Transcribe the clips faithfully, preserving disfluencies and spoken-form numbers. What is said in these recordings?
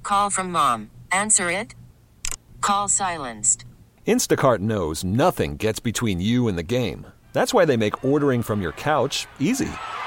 Call from mom. Answer it. Call silenced. Instacart knows nothing gets between you and the game. That's why they make ordering from your couch easy.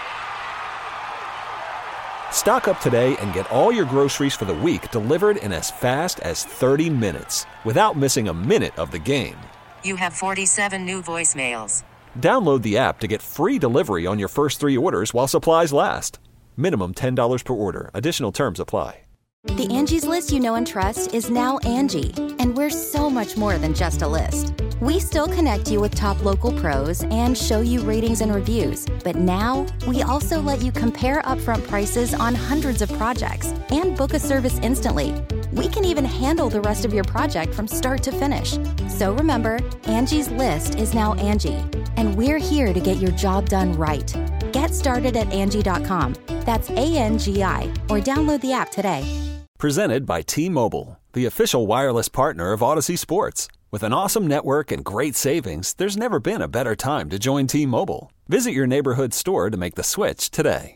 Stock up today and get all your groceries for the week delivered in as fast as thirty minutes without missing a minute of the game. You have forty-seven new voicemails. Download the app to get free delivery on your first three orders while supplies last. Minimum ten dollars per order. Additional terms apply. The Angie's List you know and trust is now Angie, and we're so much more than just a list. We still connect you with top local pros and show you ratings and reviews, but now we also let you compare upfront prices on hundreds of projects and book a service instantly. We can even handle the rest of your project from start to finish. So remember, Angie's List is now Angie, and we're here to get your job done right. Get started at Angie dot com. That's A N G I, or download the app today. Presented by T-Mobile, the official wireless partner of Odyssey Sports. With an awesome network and great savings, there's never been a better time to join T-Mobile. Visit your neighborhood store to make the switch today.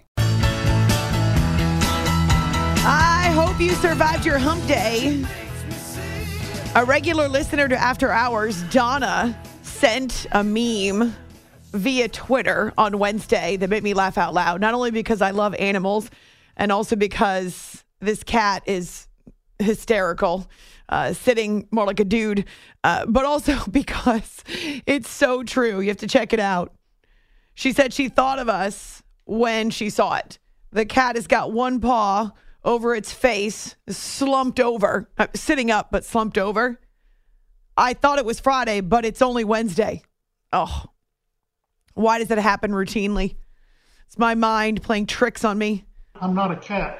I hope you survived your hump day. A regular listener to After Hours, Donna, sent a meme via Twitter on Wednesday that made me laugh out loud, not only because I love animals and also because this cat is hysterical, uh, sitting more like a dude, uh, but also because it's so true. You have to check it out. She said she thought of us when she saw it. The cat has got one paw over its face, slumped over, uh, sitting up, but slumped over. I thought it was Friday, but it's only Wednesday. Oh, why does that happen routinely? It's my mind playing tricks on me. I'm not a cat.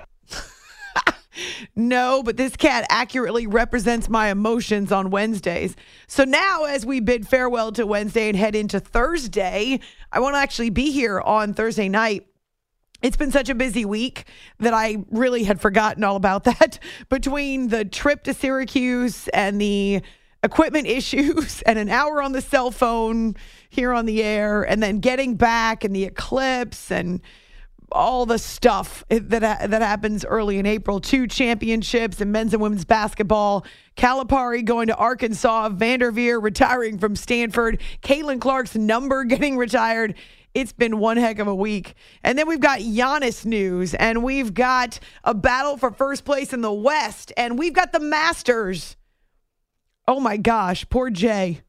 No, but this cat accurately represents my emotions on Wednesdays. So now, as we bid farewell to Wednesday and head into Thursday, I won't actually be here on Thursday night. It's been such a busy week that I really had forgotten all about that. Between the trip to Syracuse and the equipment issues and an hour on the cell phone here on the air, and then getting back and the eclipse and all the stuff that that happens early in April. Two championships in men's and women's basketball. Calipari going to Arkansas. Vanderveer retiring from Stanford. Caitlin Clark's number getting retired. It's been one heck of a week. And then we've got Giannis news. And we've got a battle for first place in the West. And we've got the Masters. Oh my gosh. Poor Jay.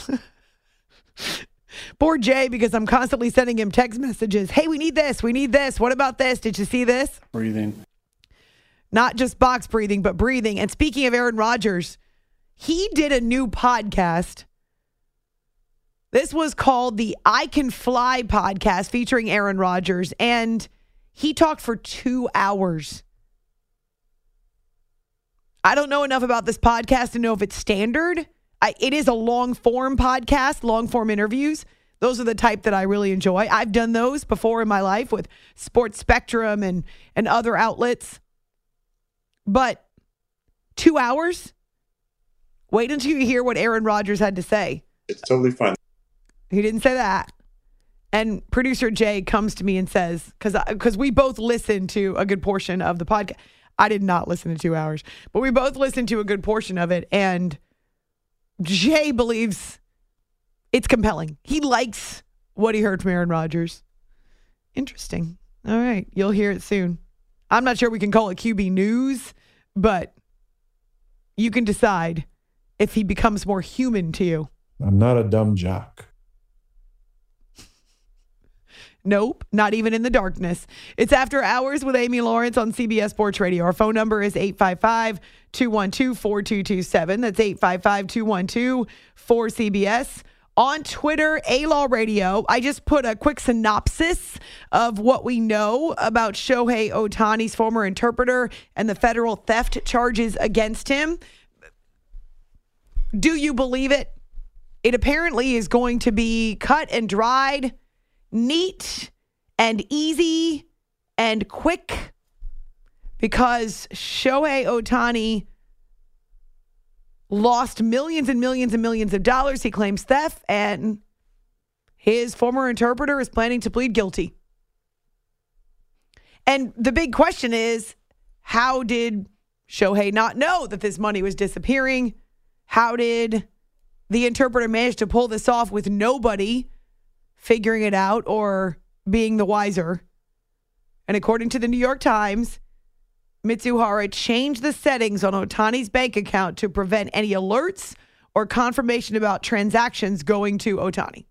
Poor Jay, because I'm constantly sending him text messages. Hey, we need this. We need this. What about this? Did you see this? Breathing. Not just box breathing, but breathing. And speaking of Aaron Rodgers, he did a new podcast. This was called the I Can Fly podcast featuring Aaron Rodgers. And he talked for two hours. I don't know enough about this podcast to know if it's standard. I, it is a long-form podcast, long-form interviews. Those are the type that I really enjoy. I've done those before in my life with Sports Spectrum and, and other outlets. But two hours? Wait until you hear what Aaron Rodgers had to say. It's totally fine. He didn't say that. And producer Jay comes to me and says, because because we both listened to a good portion of the podcast. I did not listen to two hours, but we both listened to a good portion of it. And Jay believes it's compelling. He likes what he heard from Aaron Rodgers. Interesting. All right. You'll hear it soon. I'm not sure we can call it Q B news, but you can decide if he becomes more human to you. I'm not a dumb jock. Nope, not even in the darkness. It's After Hours with Amy Lawrence on C B S Sports Radio. Our phone number is eight five five, two one two, four two two seven. That's eight five five, two one two, four C B S. On Twitter, A-Law Radio. I just put a quick synopsis of what we know about Shohei Ohtani's former interpreter and the federal theft charges against him. Do you believe it? It apparently is going to be cut and dried, neat and easy and quick, because Shohei Ohtani lost millions and millions and millions of dollars. He claims theft, and his former interpreter is planning to plead guilty. And the big question is, how did Shohei not know that this money was disappearing? How did the interpreter manage to pull this off with nobody figuring it out or being the wiser? And according to the New York Times, Mitsuhara changed the settings on Ohtani's bank account to prevent any alerts or confirmation about transactions going to Ohtani.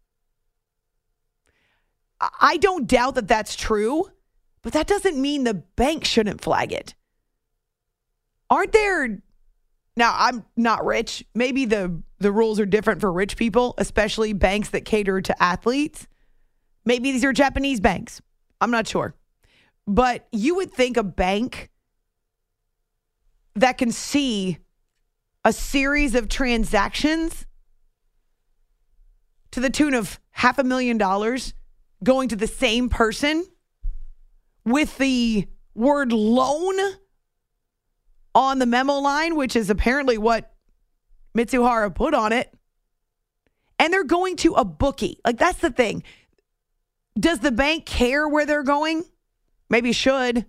I don't doubt that that's true, but that doesn't mean the bank shouldn't flag it. Aren't there... Now, I'm not rich. Maybe the, the rules are different for rich people, especially banks that cater to athletes. Maybe these are Japanese banks. I'm not sure. But you would think a bank that can see a series of transactions to the tune of half a million dollars going to the same person with the word loan on the memo line, which is apparently what Mitsuhara put on it. And they're going to a bookie. Like, that's the thing. Does the bank care where they're going? Maybe should.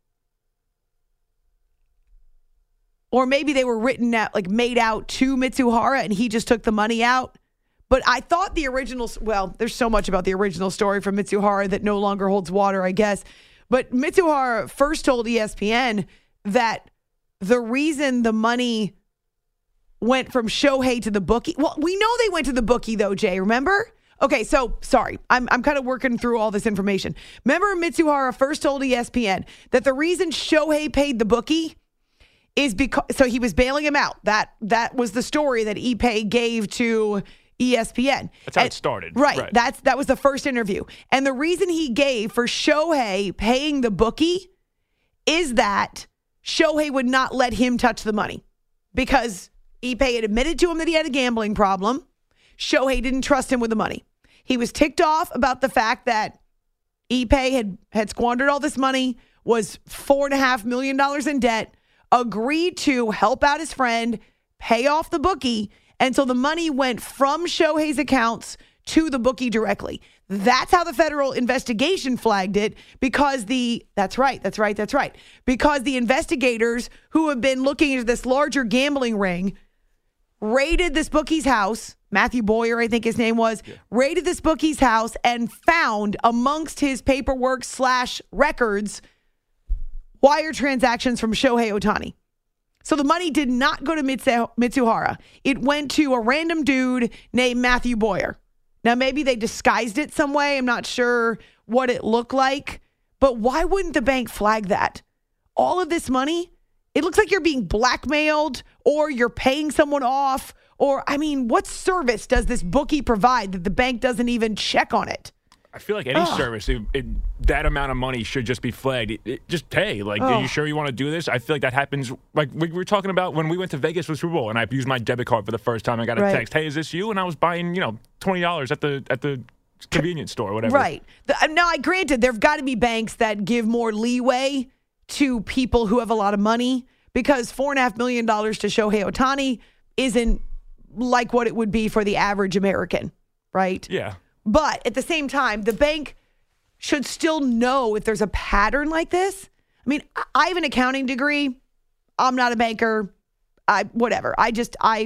Or maybe they were written out, like made out to Mitsuhara and he just took the money out. But I thought the original, well, there's so much about the original story from Mitsuhara that no longer holds water, I guess. But Mitsuhara first told E S P N that the reason the money went from Shohei to the bookie, well, we know they went to the bookie though, Jay, remember? Okay, so sorry, I'm I'm kind of working through all this information. Remember Mitsuhara first told E S P N that the reason Shohei paid the bookie is because, so he was bailing him out. That that was the story that Ippei gave to E S P N. That's how and, it started. Right, right. That's that was the first interview. And the reason he gave for Shohei paying the bookie is that Shohei would not let him touch the money because Ippei had admitted to him that he had a gambling problem. Shohei didn't trust him with the money. He was ticked off about the fact that Ippei had, had squandered all this money, was four and a half million dollars in debt, agreed to help out his friend, pay off the bookie, and so the money went from Shohei's accounts to the bookie directly. That's how the federal investigation flagged it because the, that's right, that's right, that's right. Because the investigators who have been looking into this larger gambling ring raided this bookie's house, Matthew Boyer, I think his name was, yeah. raided this bookie's house and found amongst his paperwork slash records wire transactions from Shohei Ohtani. So the money did not go to Mitsu- Mitsuhara. It went to a random dude named Matthew Boyer. Now, maybe they disguised it some way. I'm not sure what it looked like. But why wouldn't the bank flag that? All of this money, it looks like you're being blackmailed or you're paying someone off. Or, I mean, what service does this bookie provide that the bank doesn't even check on it? I feel like any Ugh. service, it, it, that amount of money should just be flagged. It, it, just pay. Like, Ugh. are you sure you want to do this? I feel like that happens. Like, we were talking about when we went to Vegas for Super Bowl, and I used my debit card for the first time. I got a right. text, hey, is this you? And I was buying, you know, twenty dollars at the at the convenience store or whatever. Right. The, now, I granted, there have got to be banks that give more leeway to people who have a lot of money because four and a half million dollars to Shohei Ohtani isn't like what it would be for the average American, right? Yeah. But at the same time, the bank should still know if there's a pattern like this. I mean, I have an accounting degree. I'm not a banker. I whatever. I just I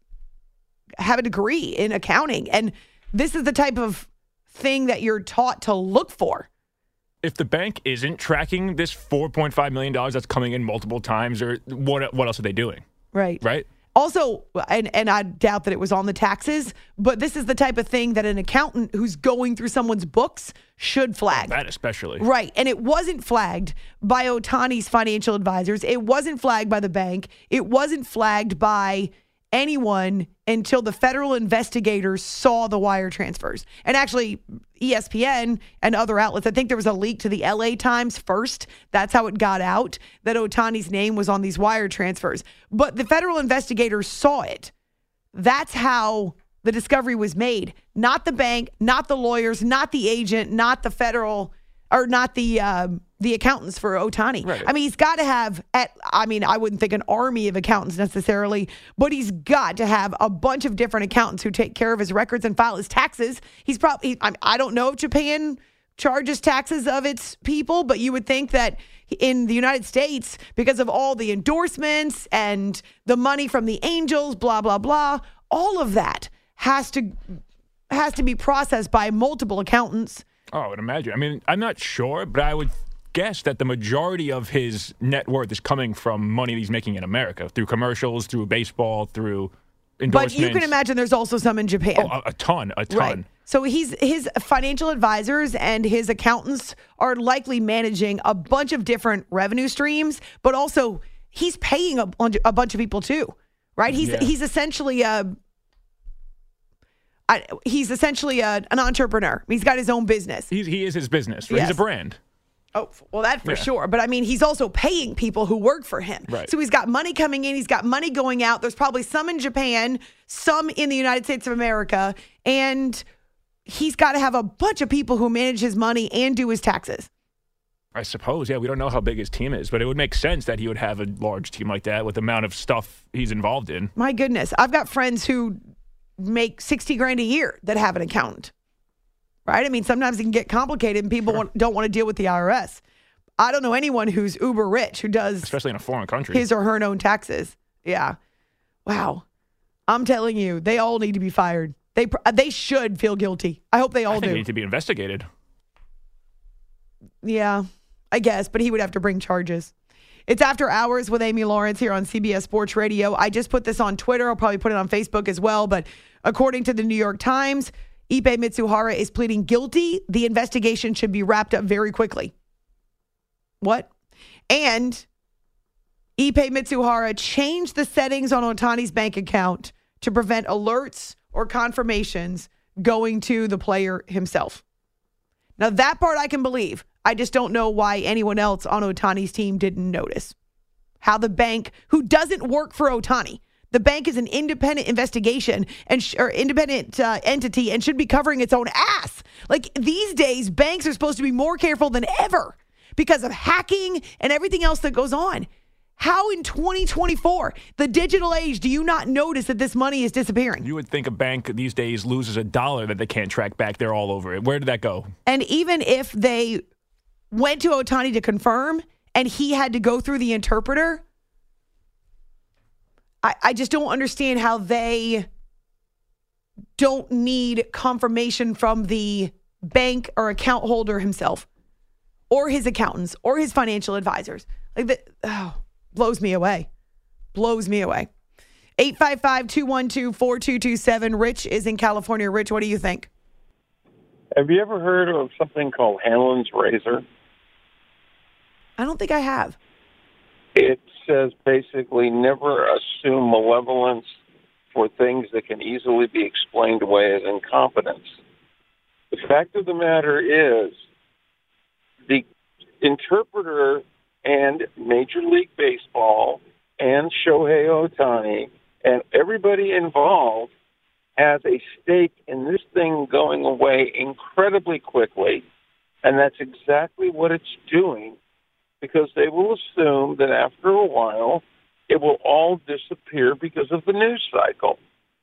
have a degree in accounting, and this is the type of thing that you're taught to look for. If the bank isn't tracking this four point five million dollars that's coming in multiple times, or what what else are they doing? Right. Right. Also, and, and I doubt that it was on the taxes, but this is the type of thing that an accountant who's going through someone's books should flag. That especially. Right. And it wasn't flagged by Ohtani's financial advisors. It wasn't flagged by the bank. It wasn't flagged by anyone until the federal investigators saw the wire transfers. And actually, E S P N and other outlets, I think there was a leak to the L A Times first. That's how it got out, that Ohtani's name was on these wire transfers. But the federal investigators saw it. That's how the discovery was made. Not the bank, not the lawyers, not the agent, not the federal, or not the um, the accountants for Ohtani. Right. I mean, he's got to have, at, I mean, I wouldn't think an army of accountants necessarily, but he's got to have a bunch of different accountants who take care of his records and file his taxes. He's probably, I, I don't know if Japan charges taxes of its people, but you would think that in the United States, because of all the endorsements and the money from the Angels, blah, blah, blah, all of that has to has to be processed by multiple accountants. Oh, I would imagine. I mean, I'm not sure, but I would guess that the majority of his net worth is coming from money he's making in America through commercials, through baseball, through endorsements. But you can imagine there's also some in Japan. Oh, a, a ton, a ton. Right. So he's his financial advisors and his accountants are likely managing a bunch of different revenue streams, but also he's paying a, bunch- a bunch of people too, right? He's Yeah. he's essentially a I, he's essentially a, an entrepreneur. He's got his own business. He's, he is his business. Right? Yes. He's a brand. Oh, well, that for Yeah. sure. But I mean, he's also paying people who work for him. Right. So he's got money coming in. He's got money going out. There's probably some in Japan, some in the United States of America. And he's got to have a bunch of people who manage his money and do his taxes. I suppose, yeah. We don't know how big his team is, but it would make sense that he would have a large team like that with the amount of stuff he's involved in. My goodness. I've got friends who make sixty grand a year that have an accountant. Right? I mean, sometimes it can get complicated and people Sure. want, don't want to deal with the I R S. I don't know anyone who's uber rich who does Especially in a foreign country. his or her own taxes. Yeah. Wow. I'm telling you, they all need to be fired. They pr- they should feel guilty. I hope they all I think do. they need to be investigated. Yeah, I guess, but he would have to bring charges. It's After Hours with Amy Lawrence here on C B S Sports Radio. I just put this on Twitter. I'll probably put it on Facebook as well. But according to the New York Times, Ippei Mitsuhara is pleading guilty. The investigation should be wrapped up very quickly. What? And Ippei Mitsuhara changed the settings on Ohtani's bank account to prevent alerts or confirmations going to the player himself. Now, that part I can believe. I just don't know why anyone else on Ohtani's team didn't notice. How the bank, who doesn't work for Ohtani, the bank is an independent investigation and sh- or independent uh, entity and should be covering its own ass. Like these days, banks are supposed to be more careful than ever because of hacking and everything else that goes on. How in twenty twenty-four, the digital age, do you not notice that this money is disappearing? You would think a bank these days loses a dollar that they can't track back. They're all over it. Where did that go? And even if they went to Ohtani to confirm and he had to go through the interpreter, I, I just don't understand how they don't need confirmation from the bank or account holder himself or his accountants or his financial advisors. Like that, oh, blows me away. Blows me away. eight five five, two one two, four two two seven. Rich is in California. Rich, what do you think? Have you ever heard of something called Hanlon's razor? I don't think I have. It says basically never assume malevolence for things that can easily be explained away as incompetence. The fact of the matter is the interpreter and Major League Baseball and Shohei Ohtani and everybody involved has a stake in this thing going away incredibly quickly, and that's exactly what it's doing, because they will assume that after a while it will all disappear because of the news cycle.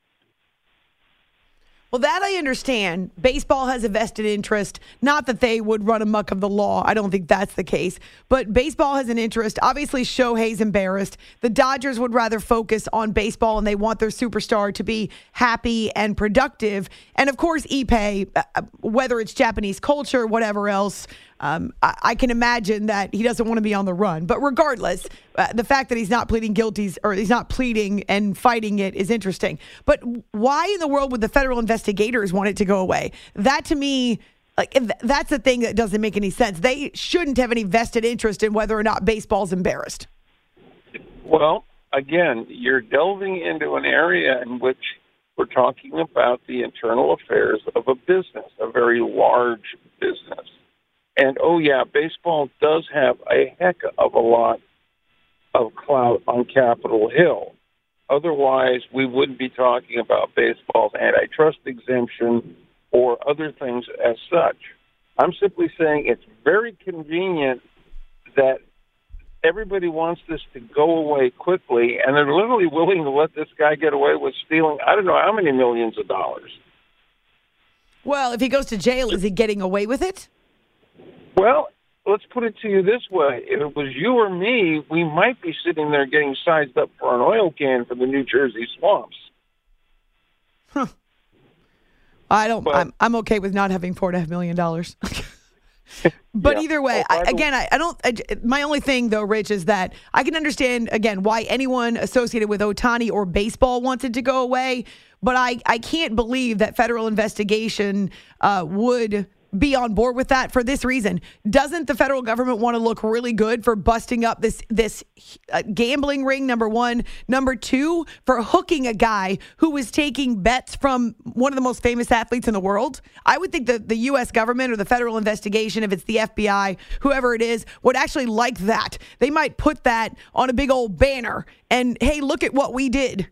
Well, that I understand. Baseball has a vested interest. Not that they would run amok of the law. I don't think that's the case. But baseball has an interest. Obviously, Shohei's embarrassed. The Dodgers would rather focus on baseball, and they want their superstar to be happy and productive. And, of course, Ippei, uh, whether it's Japanese culture, whatever else, um, I, I can imagine that he doesn't want to be on the run. But regardless, uh, the fact that he's not pleading guilty or he's not pleading and fighting it is interesting. But why in the world would the federal investigators want it to go away? That to me, like that's the thing that doesn't make any sense. They shouldn't have any vested interest in whether or not baseball's embarrassed. Well, again, you're delving into an area in which we're talking about the internal affairs of a business, a very large business. And, oh, yeah, baseball does have a heck of a lot of clout on Capitol Hill. Otherwise, we wouldn't be talking about baseball's antitrust exemption or other things as such. I'm simply saying it's very convenient that everybody wants this to go away quickly, and they're literally willing to let this guy get away with stealing, I don't know how many millions of dollars. Well, if he goes to jail, is he getting away with it? Well, let's put it to you this way. If it was you or me, we might be sitting there getting sized up for an oil can for the New Jersey swamps. Huh. I don't, But- I'm, I'm okay with not having four and a half million dollars. But Yeah. either way, Oh, I, by the- again, I, I don't. I, my only thing, though, Rich, is that I can understand again why anyone associated with Ohtani or baseball wanted to go away, but I, I can't believe that federal investigation uh, would be on board with that for this reason. Doesn't the federal government want to look really good for busting up this this uh, gambling ring? Number one, number two, for hooking a guy who was taking bets from one of the most famous athletes in the world. I would think that the U S government or the federal investigation, if it's the F B I, whoever it is, would actually like that. They might put that on a big old banner and, hey, look at what we did.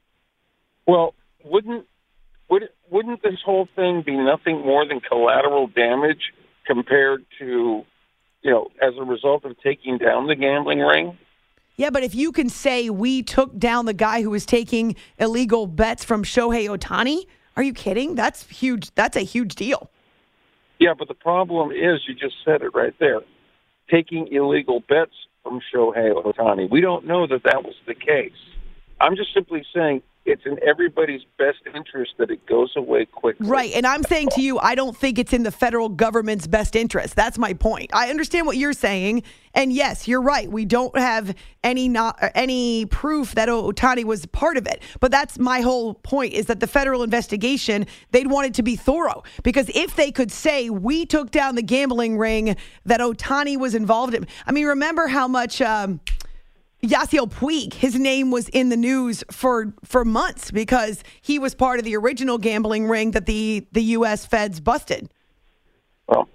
Well, wouldn't would wouldn't this whole thing be nothing more than collateral damage compared to, you know, as a result of taking down the gambling ring? Yeah, but if you can say we took down the guy who was taking illegal bets from Shohei Ohtani, are you kidding? That's huge. That's a huge deal. Yeah, but the problem is, you just said it right there, taking illegal bets from Shohei Ohtani. We don't know that that was the case. I'm just simply saying it's in everybody's best interest that it goes away quickly. Right. And I'm saying to you, I don't think it's in the federal government's best interest. That's my point. I understand what you're saying. And yes, you're right. We don't have any not any proof that Ohtani was part of it. But that's my whole point, is that the federal investigation, they'd want it to be thorough. Because if they could say we took down the gambling ring that Ohtani was involved in. I mean, remember how much um, Yasiel Puig, his name was in the news for, for months because he was part of the original gambling ring that the, the U S feds busted. Well,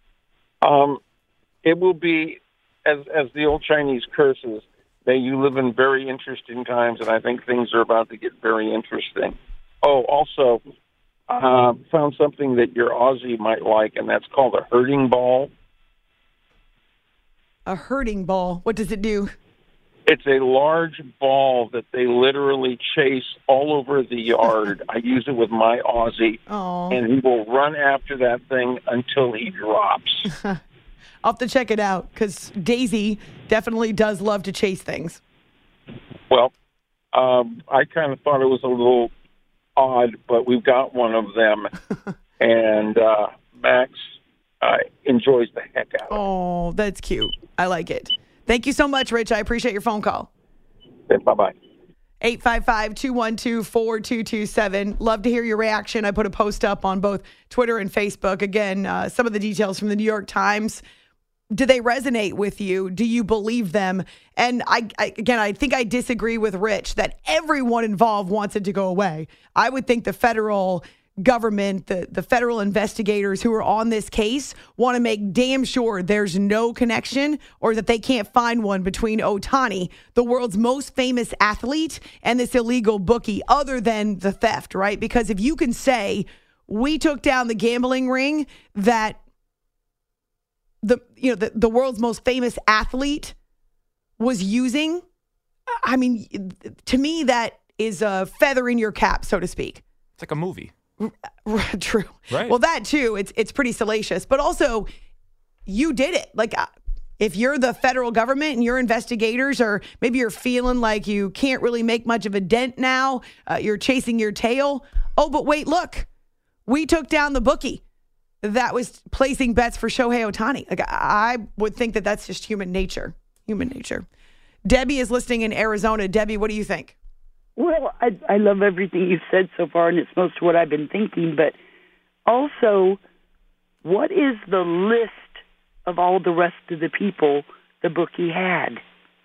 um, it will be, as as the old Chinese curses, may you live in very interesting times, and I think things are about to get very interesting. Oh, also, uh, found something that your Aussie might like, and that's called a herding ball. A herding ball. What does it do? It's a large ball that they literally chase all over the yard. I use it with my Aussie, Oh, and he will run after that thing until he drops. I'll have to check it out because Daisy definitely does love to chase things. Well, um, I kind of thought it was a little odd, but we've got one of them, and uh, Max uh, enjoys the heck out of it. Oh, that's cute. I like it. Thank you so much, Rich. I appreciate your phone call. Bye-bye. eight five five, two one two, four two two seven. Love to hear your reaction. I put a post up on both Twitter and Facebook. Again, uh, some of the details from the New York Times. Do they resonate with you? Do you believe them? And I, I again, I think I disagree with Rich that everyone involved wants it to go away. I would think the federal government, the, the federal investigators who are on this case want to make damn sure there's no connection or that they can't find one between Ohtani, the world's most famous athlete, and this illegal bookie other than the theft, right? Because if you can say we took down the gambling ring that the you know the, the world's most famous athlete was using, I mean, to me, that is a feather in your cap, so to speak. It's like a movie. True. Right. Well, that too, it's it's pretty salacious, but also you did it. Like uh, if you're the federal government and your investigators, or maybe you're feeling like you can't really make much of a dent now, uh, you're chasing your tail. Oh, but wait, look, we took down the bookie that was placing bets for Shohei Ohtani. Like I would think that that's just human nature. Human nature. Debbie is listening in Arizona. Debbie, what do you think? Well, I, I love everything you've said so far, and it's most of what I've been thinking. But also, what is the list of all the rest of the people the bookie had?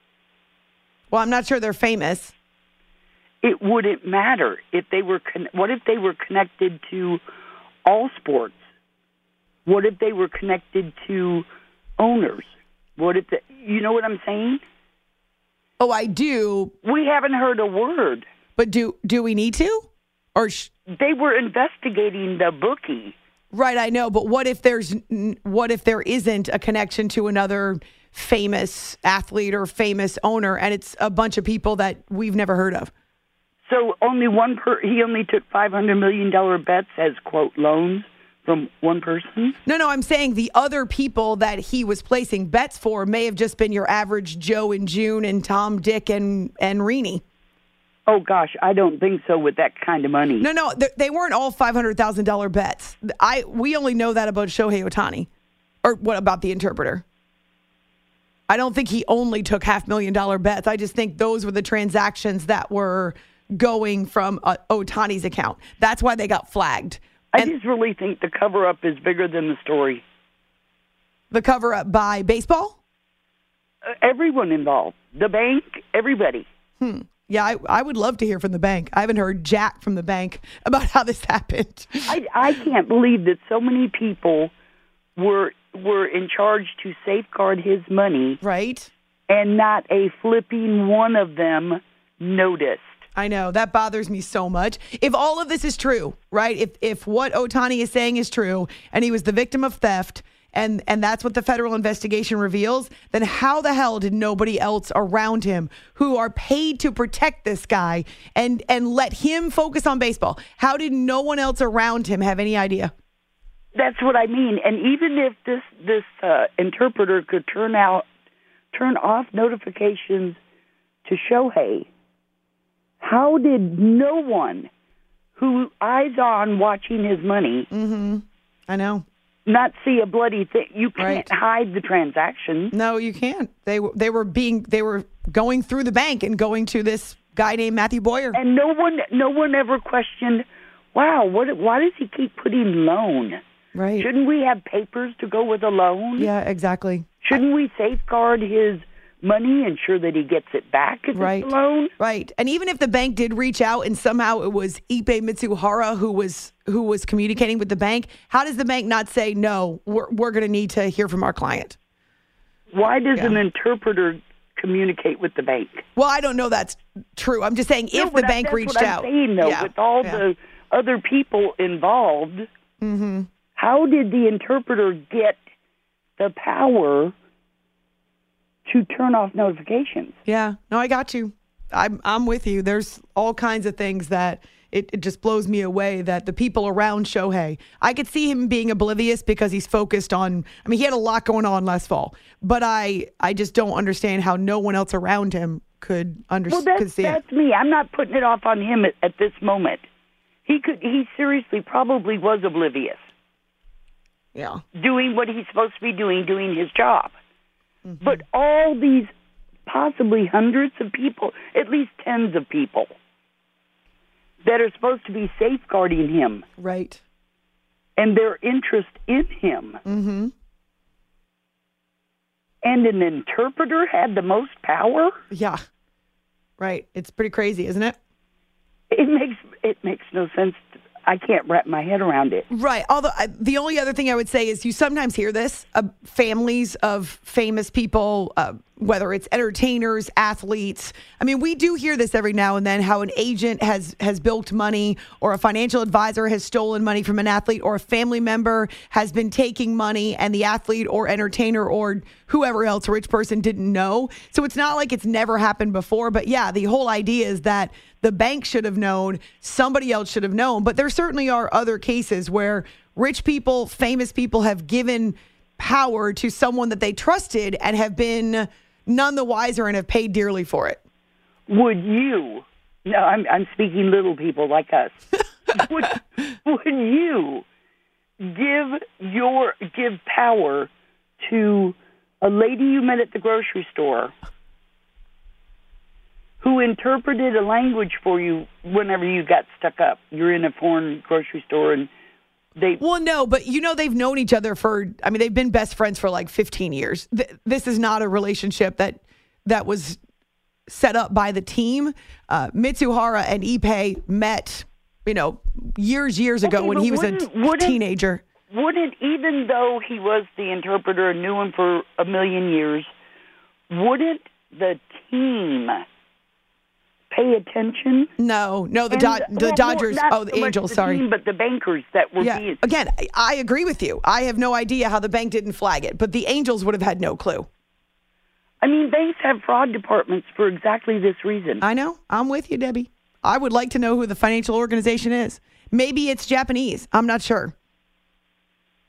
Well, I'm not sure they're famous. It wouldn't matter if they were. Con- what if they were connected to all sports? What if they were connected to owners? What if the, you know what I'm saying? Oh, I do. We haven't heard a word. But do do we need to? Or sh- They were investigating the bookie. right, I know. But what if there's what if there isn't a connection to another famous athlete or famous owner, and it's a bunch of people that we've never heard of? So only one per he only took five hundred million dollar bets as quote loans from one person? No, no, I'm saying the other people that he was placing bets for may have just been your average Joe and June and Tom, Dick, and, and Rini. Oh, gosh, I don't think so with that kind of money. No, no, they, they weren't all five hundred thousand dollars bets. I We only know that about Shohei Ohtani. Or what about the interpreter? I don't think he only took half million dollar bets. I just think those were the transactions that were going from uh, Ohtani's account. That's why they got flagged. I And just really think the cover-up is bigger than the story. the cover up by baseball? Uh, everyone involved. The bank, everybody. Hmm. Yeah, I, I would love to hear from the bank. I haven't heard jack from the bank about how this happened. I, I can't believe that so many people were were in charge to safeguard his money, Right? and not a flipping one of them noticed. I know. That bothers me so much. If all of this is true, right? If if what Ohtani is saying is true and he was the victim of theft and, and that's what the federal investigation reveals, then how the hell did nobody else around him who are paid to protect this guy and, and let him focus on baseball? How did no one else around him have any idea? That's what I mean. And even if this this uh, interpreter could turn out turn off notifications to Shohei, how did no one who eyes on watching his money Mm-hmm. I know. not see a bloody thing? You can't Right. hide the transaction. No, you can't. They were they were being they were going through the bank and going to this guy named Matthew Boyer. And no one no one ever questioned, wow, what why does he keep putting loan? Right. Shouldn't we have papers to go with a loan? Yeah, exactly. Shouldn't we safeguard his money, ensure that he gets it back if Right. it's a loan? Right. And even if the bank did reach out and somehow it was Ippei Mitsuhara who was who was communicating with the bank, how does the bank not say, no, we're, we're going to need to hear from our client? Why does Yeah. an interpreter communicate with the bank? Well, I don't know that's true. I'm just saying No, if but the I- bank that's reached what I'm out. saying, though, Yeah. with all Yeah. the other people involved, Mm-hmm. how did the interpreter get the power to turn off notifications? Yeah. No, I got you. I'm I'm with you. There's all kinds of things that it, it just blows me away that the people around Shohei, I could see him being oblivious because he's focused on, I mean, he had a lot going on last fall, but I, I just don't understand how no one else around him could Well, understand. that's, could see it. that's me. I'm not putting it off on him at, at this moment. He could. He seriously probably was oblivious, Yeah. doing what he's supposed to be doing, doing his job. Mm-hmm. But all these possibly hundreds of people, at least tens of people, that are supposed to be safeguarding him Right. and their interest in him. Mm-hmm. And an interpreter had the most power? Yeah. Right. It's pretty crazy, isn't it? It makes it makes no sense. I can't wrap my head around it. Right. Although I, the only other thing I would say is you sometimes hear this, uh, families of famous people, uh, whether it's entertainers, athletes. I mean, we do hear this every now and then, how an agent has has bilked money or a financial advisor has stolen money from an athlete or a family member has been taking money and the athlete or entertainer or whoever else, a rich person, didn't know. So it's not like it's never happened before. But yeah, the whole idea is that the bank should have known, somebody else should have known. But there certainly are other cases where rich people, famous people have given power to someone that they trusted and have been none the wiser and have paid dearly for it. Would you? No, I'm I'm speaking little people like us. would would you give your give power to a lady you met at the grocery store who interpreted a language for you whenever you got stuck up? You're in a foreign grocery store and they... Well, no, but you know they've known each other for, I mean, they've been best friends for like fifteen years. Th- this is not a relationship that that was set up by the team. Uh, Mitsuhara and Ippei met, you know, years, years ago Okay, when but he was a wouldn't- t- wouldn't- teenager. Wouldn't, even though he was the interpreter and knew him for a million years, wouldn't the team pay attention? No, no, the And Do- the well, Dodgers, not oh, the so much Angels, the sorry. team, but the bankers that were Yeah, being... again, I, I agree with you. I have no idea how the bank didn't flag it, but the Angels would have had no clue. I mean, banks have fraud departments for exactly this reason. I know. I'm with you, Debbie. I would like to know who the financial organization is. Maybe it's Japanese. I'm not sure.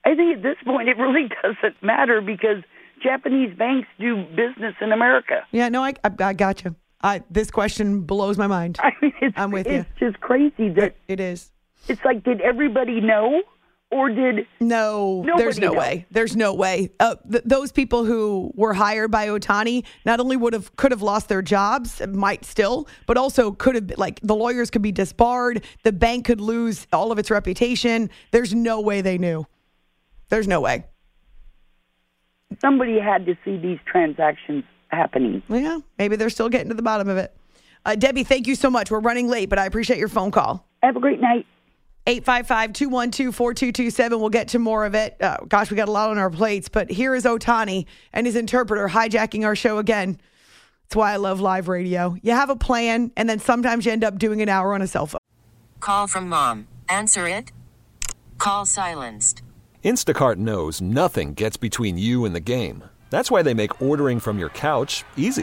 I think at this point it really doesn't matter because Japanese banks do business in America. Yeah, no, I, I, I got you. I, this question blows my mind. I mean, it's, I'm with it's you. It's just crazy that it is. It's like, did everybody know, or did no? There's no know? way. There's no way. Uh, th- those people who were hired by Ohtani not only would have could have lost their jobs, might still, but also could have like the lawyers could be disbarred. The bank could lose all of its reputation. There's no way they knew. There's no way. Somebody had to see these transactions happening. Yeah, maybe they're still getting to the bottom of it. Uh, Debbie, thank you so much. We're running late, but I appreciate your phone call. Have a great night. eight five five, two one two, four two two seven. We'll get to more of it. Uh, gosh, we got a lot on our plates, but here is Ohtani and his interpreter hijacking our show again. That's why I love live radio. You have a plan, and then sometimes you end up doing an hour on a cell phone. Call from mom. Answer it. Call silenced. Instacart knows nothing gets between you and the game. That's why they make ordering from your couch easy.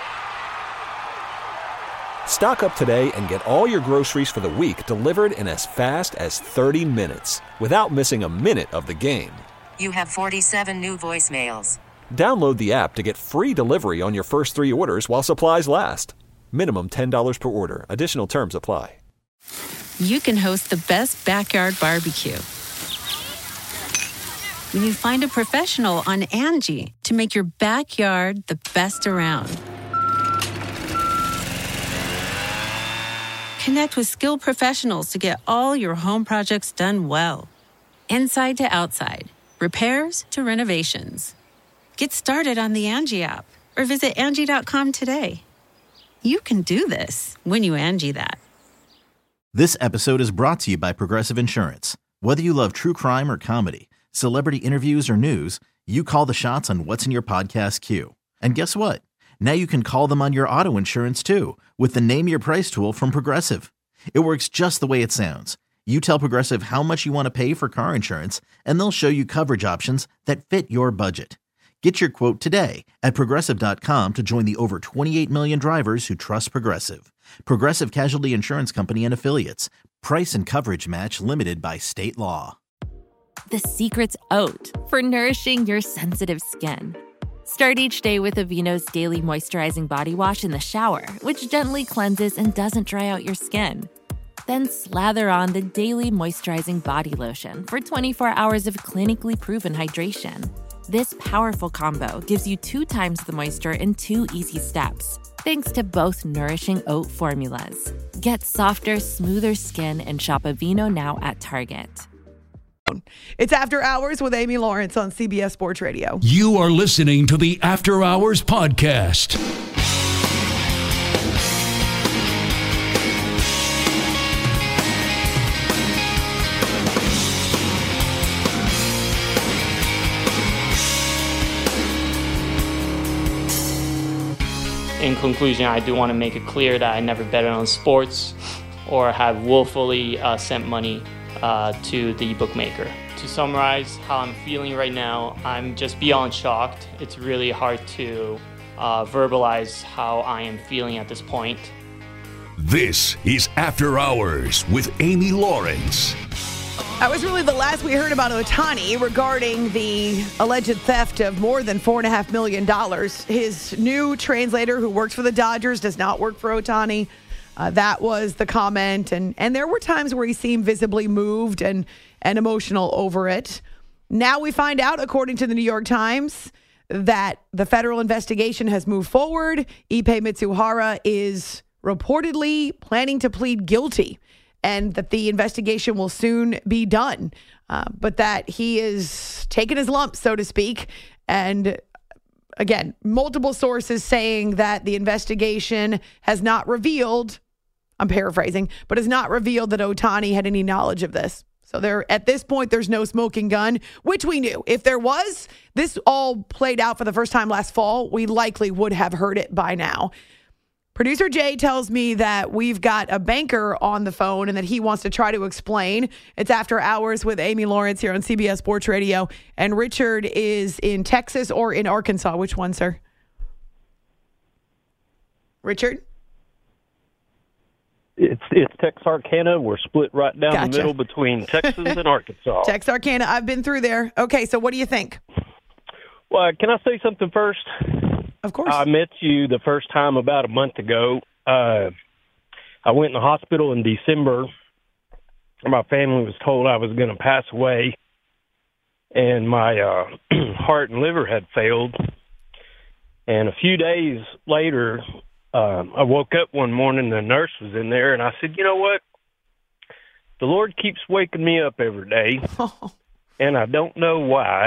Stock up today and get all your groceries for the week delivered in as fast as thirty minutes without missing a minute of the game. You have forty-seven new voicemails. Download the app to get free delivery on your first three orders while supplies last. Minimum ten dollars per order. Additional terms apply. You can host the best backyard barbecue when you find a professional on Angie to make your backyard the best around. Connect with skilled professionals to get all your home projects done well. Inside to outside, repairs to renovations. Get started on the Angie app or visit Angie dot com today. You can do this when you Angie that. This episode is brought to you by Progressive Insurance. Whether you love true crime or comedy, celebrity interviews or news, you call the shots on what's in your podcast queue. And guess what? Now you can call them on your auto insurance too with the Name Your Price tool from Progressive. It works just the way it sounds. You tell Progressive how much you want to pay for car insurance, and they'll show you coverage options that fit your budget. Get your quote today at Progressive dot com to join the over twenty-eight million drivers who trust Progressive. Progressive Casualty Insurance Company and Affiliates. Price and coverage match limited by state law. The secret's oat for nourishing your sensitive skin. Start each day with Aveeno's Daily Moisturizing Body Wash in the shower, which gently cleanses and doesn't dry out your skin. Then slather on the Daily Moisturizing Body Lotion for twenty-four hours of clinically proven hydration. This powerful combo gives you two times the moisture in two easy steps, thanks to both nourishing oat formulas. Get softer, smoother skin and shop Aveeno now at Target. It's After Hours with Amy Lawrence on C B S Sports Radio. You are listening to the After Hours podcast. In conclusion, I do want to make it clear that I never betted on sports or have willfully uh, sent money uh, to the bookmaker. To summarize how I'm feeling right now, I'm just beyond shocked. It's really hard to uh, verbalize how I am feeling at this point. This is After Hours with Amy Lawrence. That was really the last we heard about Ohtani regarding the alleged theft of more than four point five million dollars. His new translator who works for the Dodgers does not work for Ohtani. Uh, that was the comment. And, and there were times where he seemed visibly moved and, and emotional over it. Now we find out, according to the New York Times, that the federal investigation has moved forward. Ippei Mitsuhara is reportedly planning to plead guilty, and that the investigation will soon be done, uh, but that he is taking his lumps, so to speak. And again, multiple sources saying that the investigation has not revealed, I'm paraphrasing, but has not revealed that Ohtani had any knowledge of this. So there, at this point, there's no smoking gun, which we knew. If there was, this all played out for the first time last fall, we likely would have heard it by now. Producer Jay tells me that we've got a banker on the phone and that he wants to try to explain. It's After Hours with Amy Lawrence here on C B S Sports Radio. And Richard is in Texas or in Arkansas. Which one, sir? Richard? It's It's Texarkana. We're split right down Gotcha. the middle between Texas and Arkansas. Texarkana, I've been through there. Okay, so what do you think? Well, can I say something first? Of course. I met you the first time about a month ago. Uh, I went in the hospital in December. My family was told I was going to pass away, and my uh, heart and liver had failed. And a few days later, uh, I woke up one morning, the nurse was in there, and I said, you know what? The Lord keeps waking me up every day, and I don't know why.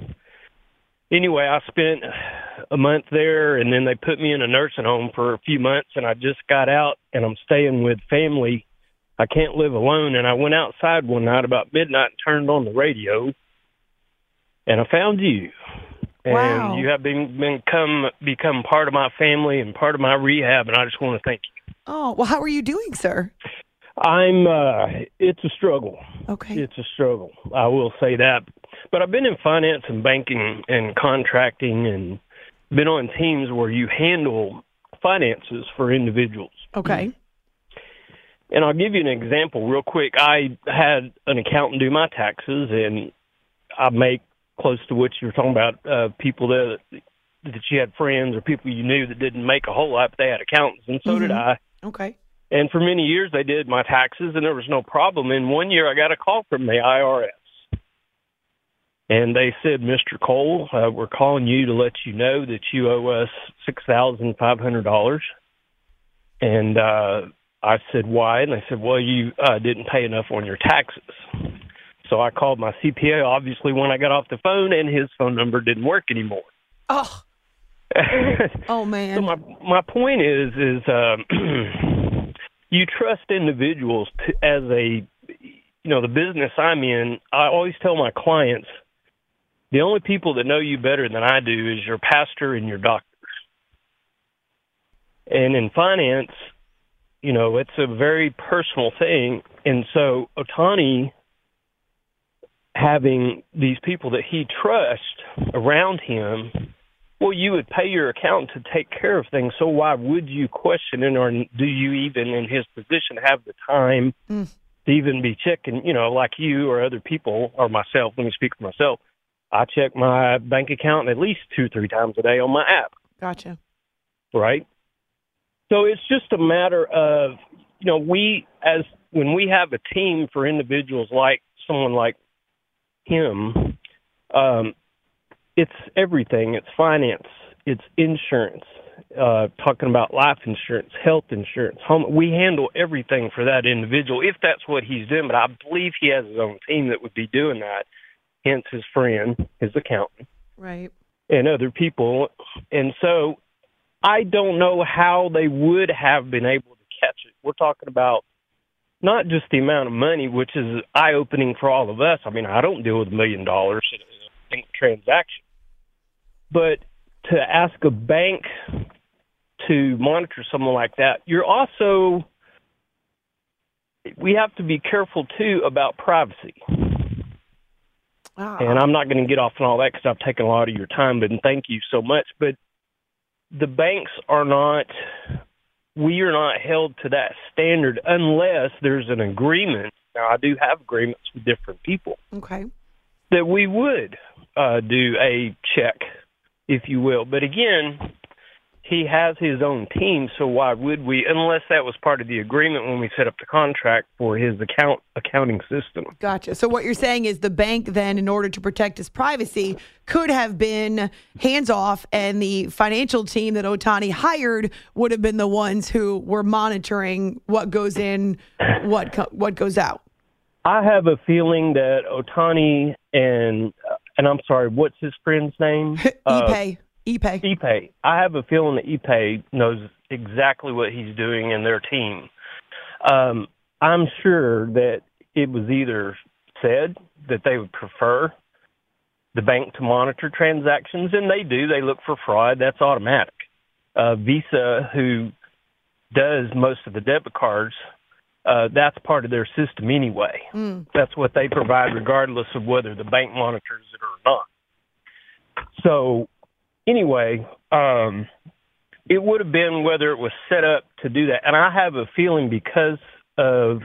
Anyway, I spent a month there, and then they put me in a nursing home for a few months, and I just got out, and I'm staying with family. I can't live alone, and I went outside one night about midnight and turned on the radio, and I found you. Wow. And you have been become, become part of my family and part of my rehab, and I just want to thank you. Oh, well, how are you doing, sir? I'm, uh, it's a struggle. Okay. It's a struggle. I will say that. But I've been in finance and banking and contracting and been on teams where you handle finances for individuals. Okay. And I'll give you an example real quick. I had an accountant do my taxes, and I make close to what you were talking about, uh, people that that you had friends or people you knew that didn't make a whole lot, but they had accountants, and so mm-hmm. did I. Okay. And for many years, they did my taxes, and there was no problem. And one year, I got a call from the I R S. And they said, Mister Cole, uh, we're calling you to let you know that you owe us six thousand five hundred dollars. And uh, I said, why? And they said, well, you uh, didn't pay enough on your taxes. So I called my C P A, obviously, when I got off the phone, and his phone number didn't work anymore. Oh, oh man. So my, my point is, is um, you trust individuals to, as a, you know, the business I'm in, I always tell my clients, the only people that know you better than I do is your pastor and your doctors. And in finance, you know, it's a very personal thing. And so Otani, having these people that he trusts around him, well, you would pay your accountant to take care of things. So why would you question it, or do you even in his position have the time mm. to even be checking, you know, like you or other people or myself, let me speak for myself. I check my bank account at least two, three times a day on my app. Gotcha. Right? So it's just a matter of, you know, we, as when we have a team for individuals like someone like him, um, it's everything. It's finance. It's insurance, uh, talking about life insurance, health insurance. Home. We handle everything for that individual if that's what he's doing. But I believe he has his own team that would be doing that, hence his friend, his accountant. Right. And other people. And so I don't know how they would have been able to catch it. We're talking about not just the amount of money, which is eye-opening for all of us. I mean, I don't deal with a million dollars in a transaction. But to ask a bank to monitor someone like that, you're also, we have to be careful, too, about privacy. Ah. And I'm not going to get off on all that because I've taken a lot of your time, but thank you so much. But the banks are not, we are not held to that standard unless there's an agreement. Now, I do have agreements with different people. Okay. That we would uh, do a check, if you will. But again, he has his own team, so why would we, unless that was part of the agreement when we set up the contract for his account accounting system. Gotcha. So what you're saying is the bank then, in order to protect his privacy, could have been hands off, and the financial team that Otani hired would have been the ones who were monitoring what goes in, what co- what goes out. I have a feeling that Otani and, uh, and I'm sorry, what's his friend's name? Ippei. Uh, Ippei. Ippei. I have a feeling that Ippei knows exactly what he's doing in their team. Um, I'm sure that it was either said that they would prefer the bank to monitor transactions, and they do. They look for fraud. That's automatic. Uh, Visa, who does most of the debit cards, uh, that's part of their system anyway. Mm. That's what they provide regardless of whether the bank monitors it or not. So, anyway, um, it would have been whether it was set up to do that. And I have a feeling because of,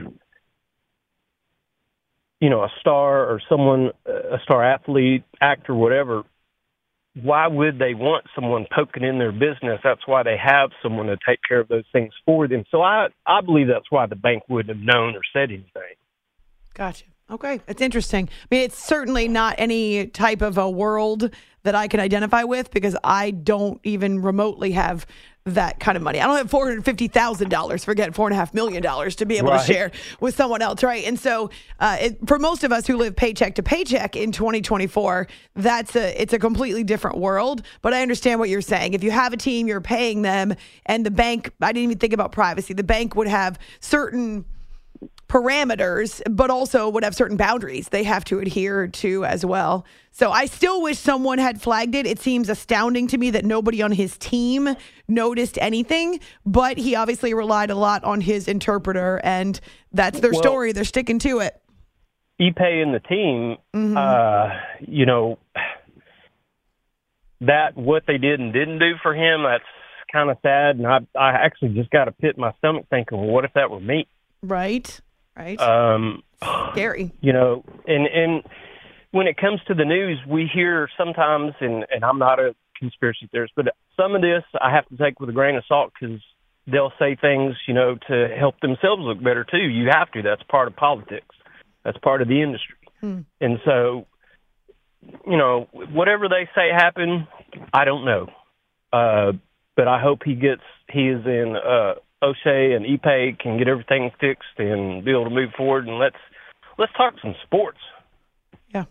you know, a star or someone, a star athlete, actor, whatever, why would they want someone poking in their business? That's why they have someone to take care of those things for them. So I, I believe that's why the bank wouldn't have known or said anything. Gotcha. Okay. It's interesting. I mean, it's certainly not any type of a world that I can identify with because I don't even remotely have that kind of money. I don't have four hundred fifty thousand dollars, forget four point five million dollars to be able right. to share with someone else, right? And so uh, it, for most of us who live paycheck to paycheck in twenty twenty-four, that's a it's a completely different world. But I understand what you're saying. If you have a team, you're paying them, and the bank, I didn't even think about privacy. The bank would have certain parameters, but also would have certain boundaries they have to adhere to as well. So I still wish someone had flagged it. It seems astounding to me that nobody on his team noticed anything, but he obviously relied a lot on his interpreter, and that's their well, story. They're sticking to it. Ipe and the team, mm-hmm. uh, you know, that what they did and didn't do for him, that's kind of sad. And I, I actually just got a pit in my stomach thinking, well, what if that were me? Right, right. Um, Scary. You know, and, and when it comes to the news, we hear sometimes, and, and I'm not a conspiracy theorist, but some of this I have to take with a grain of salt because they'll say things, you know, to help themselves look better too. You have to. That's part of politics. That's part of the industry. Hmm. And so, you know, whatever they say happened, I don't know. Uh, but I hope he gets, he is in, uh, O'Shea and Ipe can get everything fixed and be able to move forward. And let's, let's talk some sports. Yeah.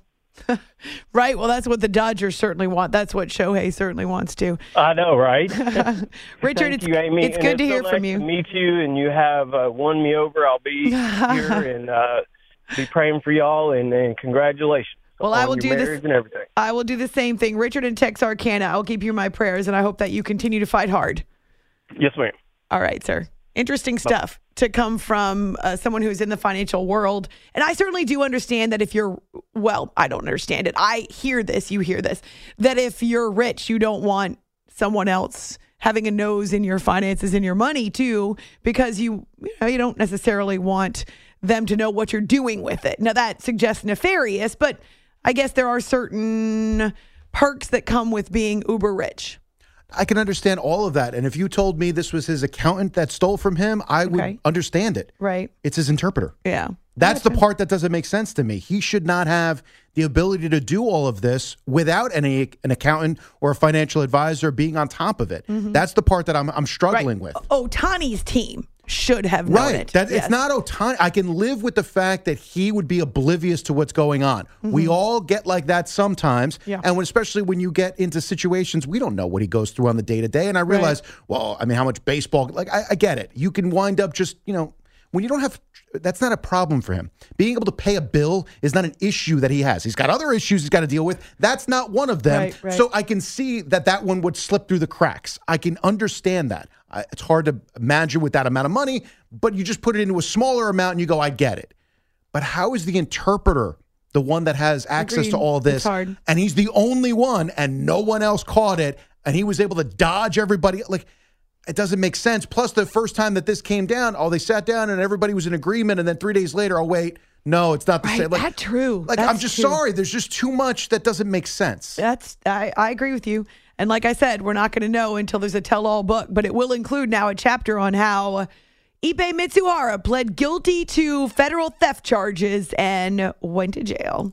Right. Well, that's what the Dodgers certainly want. That's what Shohei certainly wants to. I know, right? Richard, it's, you, Amy. it's and good to so hear nice from you. To meet you, and you have uh, won me over. I'll be here and uh, be praying for y'all, and, and congratulations. Well, I will do this. And everything. I will do the same thing. Richard in Texarkana, I'll keep you in my prayers, and I hope that you continue to fight hard. Yes, ma'am. All right, sir. Interesting stuff to come from uh, someone who's in the financial world. And I certainly do understand that if you're, well, I don't understand it. I hear this, you hear this, that if you're rich, you don't want someone else having a nose in your finances and your money too, because you, you know, you don't necessarily want them to know what you're doing with it. Now that suggests nefarious, but I guess there are certain perks that come with being uber rich. I can understand all of that. And if you told me this was his accountant that stole from him, I would Okay. understand it. Right. It's his interpreter. Yeah. That's the part that doesn't make sense to me. He should not have the ability to do all of this without any an accountant or a financial advisor being on top of it. Mhm. That's the part that I'm I'm struggling with. Otani's team should have known Right. it. That, Yes. It's not Otani. I can live with the fact that he would be oblivious to what's going on. We Mhm. all get like that sometimes. Yeah. And when, especially when you get into situations, we don't know what he goes through on the day to day. And I realize, well, I mean, how much baseball, like, I, I get it. You can wind up just, you know, when you don't have, that's not a problem for him. Being able to pay a bill is not an issue that he has. He's got other issues he's got to deal with. That's not one of them. Right, right. So I can see that that one would slip through the cracks. I can understand that. I, it's hard to imagine with that amount of money, but you just put it into a smaller amount and you go, I get it. But how is the interpreter the one that has access Agreed. to all this? It's hard. And he's the only one and no one else caught it. And he was able to dodge everybody. Like, it doesn't make sense. Plus, the first time that this came down, oh, they sat down and everybody was in agreement. And then three days later, oh, wait, no, it's not the Right, same. Like, that's true. Like, That's I'm just true. sorry. There's just too much that doesn't make sense. That's I, I agree with you. And like I said, we're not going to know until there's a tell-all book, but it will include now a chapter on how Ipe Mitsuhara pled guilty to federal theft charges and went to jail.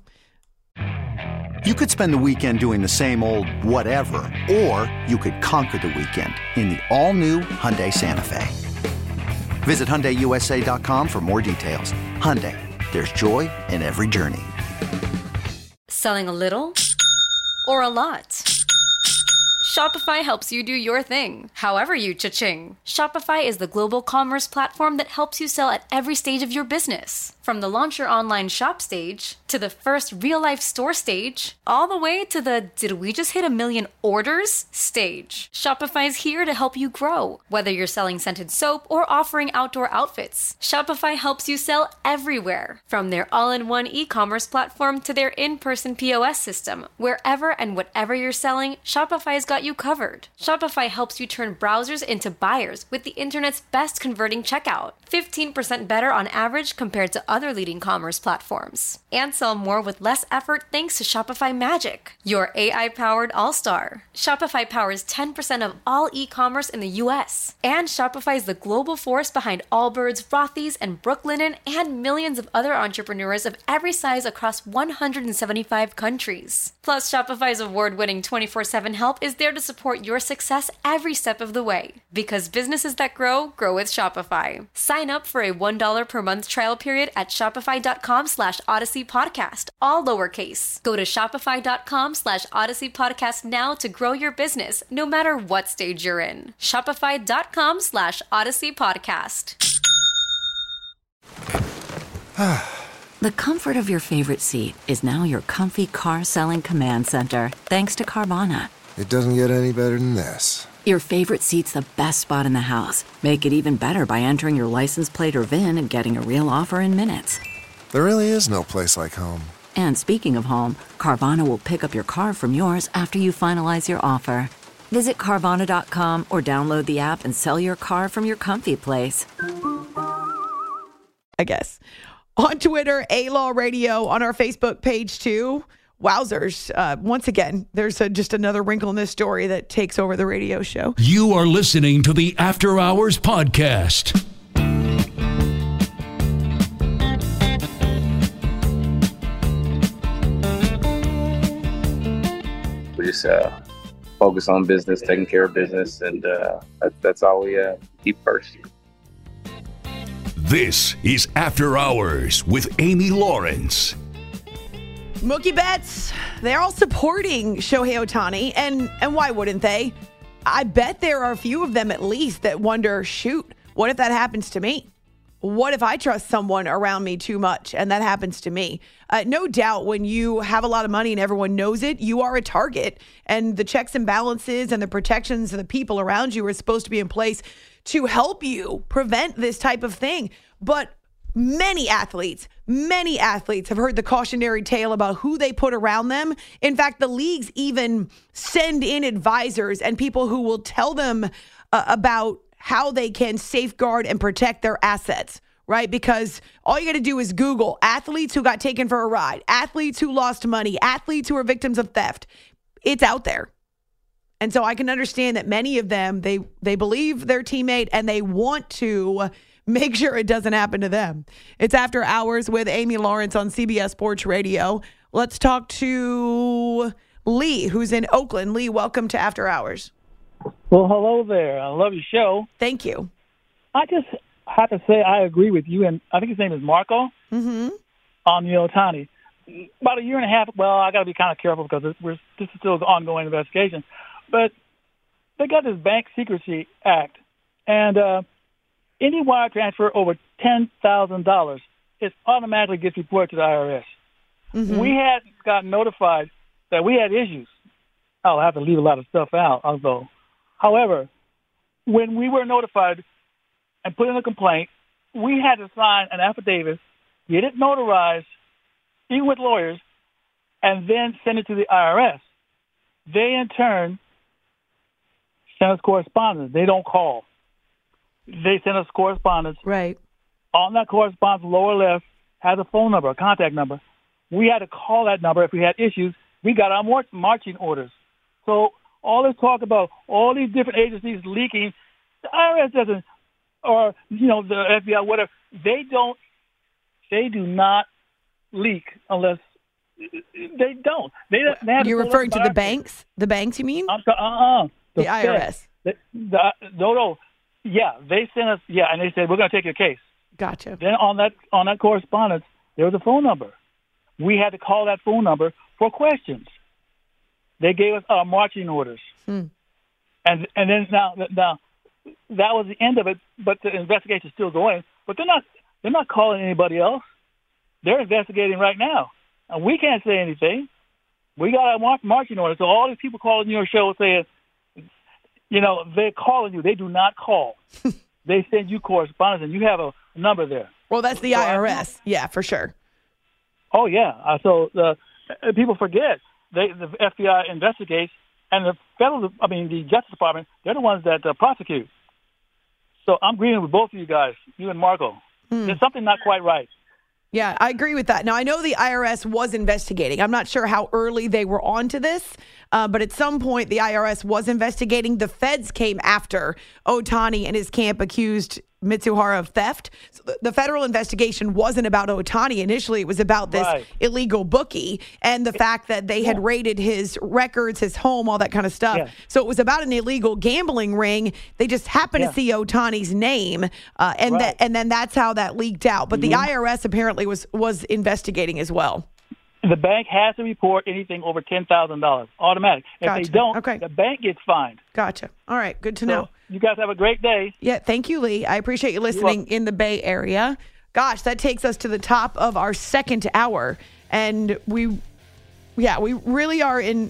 You could spend the weekend doing the same old whatever, or you could conquer the weekend in the all-new Hyundai Santa Fe. Visit Hyundai U S A dot com for more details. Hyundai, there's joy in every journey. Selling a little or a lot? Shopify helps you do your thing, however you cha-ching. Shopify is the global commerce platform that helps you sell at every stage of your business. From the launch your online shop stage, to the first real-life store stage, all the way to the did we just hit a million orders stage. Shopify is here to help you grow. Whether you're selling scented soap or offering outdoor outfits, Shopify helps you sell everywhere. From their all-in-one e-commerce platform to their in-person P O S system, wherever and whatever you're selling, Shopify's got you covered. Shopify helps you turn browsers into buyers with the internet's best converting checkout. fifteen percent better on average compared to other leading commerce platforms. And sell more with less effort thanks to Shopify Magic, your A I-powered all-star. Shopify powers ten percent of all e-commerce in the U S. And Shopify is the global force behind Allbirds, Rothy's, and Brooklinen, and millions of other entrepreneurs of every size across one hundred seventy-five countries. Plus, Shopify's award-winning twenty-four seven help is there to support your success every step of the way. Because businesses that grow, grow with Shopify. Sign up for a one dollar per month trial period at shopify.com slash Odyssey Podcast, all lowercase. Go to shopify.com slash Odyssey Podcast now to grow your business, no matter what stage you're in. Shopify.com slash Odyssey Podcast. The comfort of your favorite seat is now your comfy car selling command center, thanks to Carvana. It doesn't get any better than this. Your favorite seat's the best spot in the house. Make it even better by entering your license plate or V I N and getting a real offer in minutes. There really is no place like home. And speaking of home, Carvana will pick up your car from yours after you finalize your offer. Visit Carvana dot com or download the app and sell your car from your comfy place. I guess. On Twitter, A-Law Radio, on our Facebook page too. Wowzers. Uh, once again, there's a, just another wrinkle in this story that takes over the radio show. You are listening to the After Hours Podcast. We just uh, focus on business, taking care of business, and uh, that, that's all we uh, keep first. This is After Hours with Amy Lawrence. Mookie Betts, they're all supporting Shohei Ohtani, and, and why wouldn't they? I bet there are a few of them at least that wonder, shoot, what if that happens to me? What if I trust someone around me too much and that happens to me? Uh, no doubt when you have a lot of money and everyone knows it, you are a target. And the checks and balances and the protections of the people around you are supposed to be in place to help you prevent this type of thing. But many athletes, many athletes have heard the cautionary tale about who they put around them. In fact, the leagues even send in advisors and people who will tell them uh, about how they can safeguard and protect their assets, right? Because all you got to do is Google athletes who got taken for a ride, athletes who lost money, athletes who are victims of theft. It's out there. And so I can understand that many of them, they they believe their teammate and they want to make sure it doesn't happen to them. It's After Hours with Amy Lawrence on C B S Sports Radio. Let's talk to Lee, who's in Oakland. Lee, welcome to After Hours. Well, hello there. I love your show. Thank you. I just have to say I agree with you, and I think his name is Marco, mm-hmm. on the Ohtani. About a year and a half, well, I got to be kind of careful because we're, this is still an ongoing investigation, but they got this Bank Secrecy Act, and uh, any wire transfer over ten thousand dollars, it automatically gets reported to the I R S. Mm-hmm. We had gotten notified that we had issues. I'll have to leave a lot of stuff out, although. However, when we were notified and put in a complaint, we had to sign an affidavit, get it notarized, even with lawyers, and then send it to the I R S. They, in turn, send us correspondence. They don't call. They send us correspondence. Right. On that correspondence, lower left, has a phone number, a contact number. We had to call that number if we had issues. We got our march- marching orders. So all this talk about all these different agencies leaking, the I R S doesn't, or, you know, the F B I, whatever, they don't, they do not leak unless, they don't. They, they have You're referring to the banks? The banks, you mean? I'm sorry, uh-uh. The, the I R S. The, the, no, no. Yeah, they sent us, yeah, and they said, we're going to take your case. Gotcha. Then on that on that correspondence, there was a phone number. We had to call that phone number for questions. They gave us our marching orders. Hmm. And and then now now that was the end of it, but the investigation's still going. But they're not they're not calling anybody else. they're investigating right now. And we can't say anything. We got a march, marching order. So all these people calling your show saying, you know, they're calling you. They do not call. They send you correspondence, and you have a number there. Well, that's the so I R S. I, yeah, for sure. Oh, yeah. Uh, so uh, people forget. They, the F B I investigates, and the federal, I mean, the Justice Department, they're the ones that uh, prosecute. So I'm agreeing with both of you guys, you and Marco. Hmm. There's something not quite right. Yeah, I agree with that. Now, I know the I R S was investigating. I'm not sure how early they were onto this, uh, but at some point, the I R S was investigating. The feds came after Ohtani and his camp accused Mitsuhara of theft. So the, the federal investigation wasn't about Ohtani. Initially, it was about this right. illegal bookie and the fact that they yeah. had raided his records, his home, all that kind of stuff. Yeah. So it was about an illegal gambling ring. They just happened yeah. to see Ohtani's name, uh, and right. that, and then that's how that leaked out. But mm-hmm. the I R S apparently was was investigating as well. The bank has to report anything over ten thousand dollars, automatic. If gotcha. they don't, okay. the bank gets fined. Gotcha. All right, good to so know. You guys have a great day. Yeah, thank you, Lee. I appreciate you listening in the Bay Area. Gosh, that takes us to the top of our second hour. And we, yeah, we really are in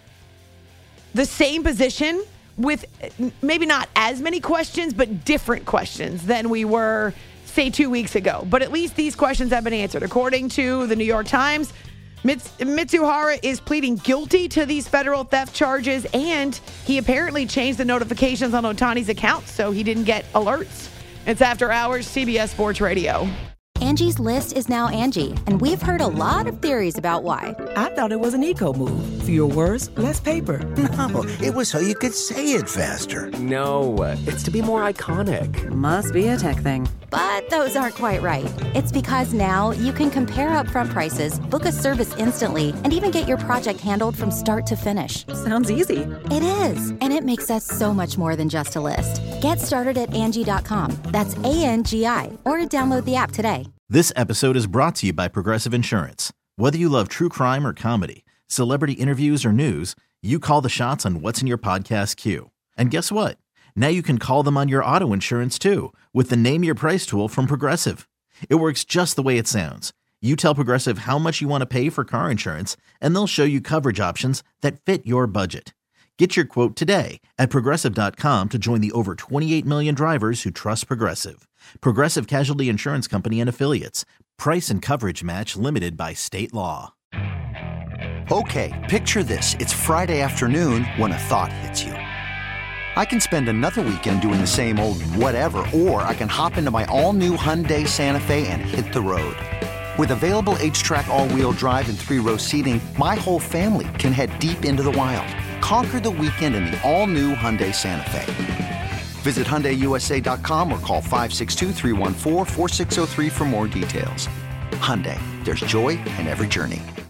the same position with maybe not as many questions, but different questions than we were, say, two weeks ago. But at least these questions have been answered. According to the New York Times, Mits- Mitsuhara is pleading guilty to these federal theft charges, and he apparently changed the notifications on Ohtani's account so he didn't get alerts. It's After Hours, C B S Sports Radio. Angie's List is now Angie, and we've heard a lot of theories about why. I thought it was an eco move. Fewer words, less paper. No, it was so you could say it faster. No, it's to be more iconic. Must be a tech thing. But those aren't quite right. It's because now you can compare upfront prices, book a service instantly, and even get your project handled from start to finish. Sounds easy. It is, and it makes us so much more than just a list. Get started at Angie dot com. That's A N G I, or download the app today. This episode is brought to you by Progressive Insurance. Whether you love true crime or comedy, celebrity interviews or news, you call the shots on what's in your podcast queue. And guess what? Now you can call them on your auto insurance too with the Name Your Price tool from Progressive. It works just the way it sounds. You tell Progressive how much you want to pay for car insurance, and they'll show you coverage options that fit your budget. Get your quote today at Progressive dot com to join the over twenty-eight million drivers who trust Progressive. Progressive Casualty Insurance Company and Affiliates. Price and coverage match limited by state law. Okay, picture this. It's Friday afternoon when a thought hits you. I can spend another weekend doing the same old whatever, or I can hop into my all-new Hyundai Santa Fe and hit the road. With available H-Track all-wheel drive and three-row seating, my whole family can head deep into the wild. Conquer the weekend in the all-new Hyundai Santa Fe. Visit Hyundai U S A dot com or call five six two, three one four, four six zero three for more details. Hyundai, there's joy in every journey.